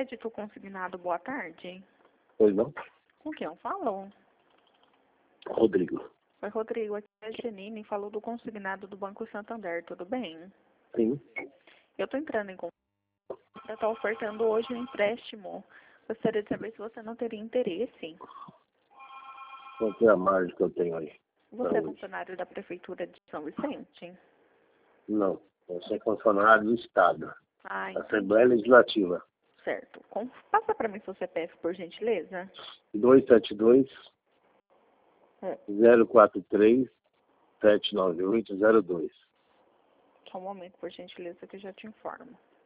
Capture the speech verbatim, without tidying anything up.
Crédito consignado, boa tarde. Pois não? Com quem eu falo? Rodrigo. Oi, Rodrigo, aqui é a Janine, falou do consignado do Banco Santander, tudo bem? Sim. Eu estou entrando em contato, está ofertando hoje um empréstimo. Gostaria de saber se você não teria interesse. Quanto é a margem que eu tenho aí? Você é hoje? funcionário da Prefeitura de São Vicente? Não. Eu sou funcionário do Estado. Ah, entendi. Assembleia Legislativa. Certo. Com... Passa para mim seu C P F, por gentileza. dois sete dois, zero quatro três, sete nove oito zero dois. Só um momento, por gentileza, que eu já te informo.